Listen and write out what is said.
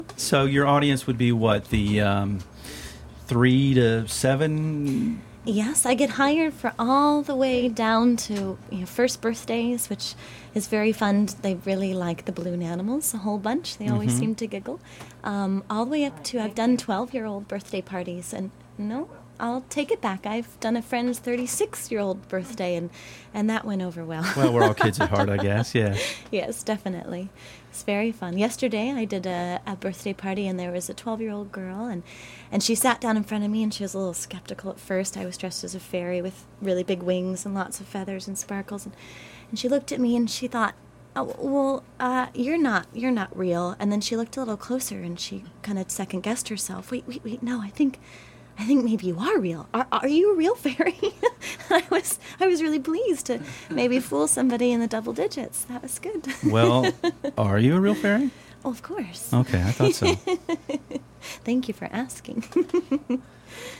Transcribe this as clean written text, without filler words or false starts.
So your audience would be what, the 3 to 7? Yes, I get hired for all the way down to first birthdays, which is very fun. They really like the balloon animals, a whole bunch. They always seem to giggle. All the way up to, I've done 12-year-old birthday parties, and no, I'll take it back. I've done a friend's 36-year-old birthday, and that went over well. Well, we're all kids at heart, I guess, yeah. Yes, definitely. It's very fun. Yesterday, I did a birthday party, and there was a 12-year-old girl, and she sat down in front of me, and she was a little skeptical at first. I was dressed as a fairy with really big wings and lots of feathers and sparkles, and she looked at me, and she thought, "Oh, well, you're not real." And then she looked a little closer, and she kind of second-guessed herself. Wait, no, I think maybe you are real. Are you a real fairy? I was really pleased to maybe fool somebody in the double digits. That was good. Well, are you a real fairy? Oh, of course. Okay, I thought so. Thank you for asking.